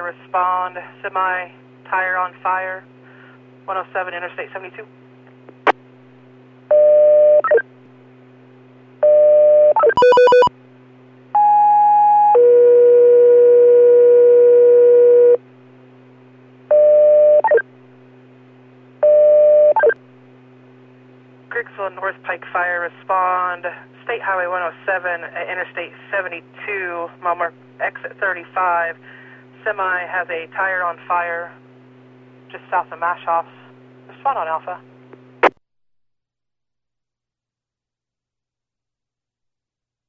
respond. Semi tire on fire. 107 Interstate 72. Grigsville North Pike Fire respond. State Highway 107 at Interstate 72, mile mark exit 35. Semi has a tire on fire just south of Mashoffs. Respond on Alpha.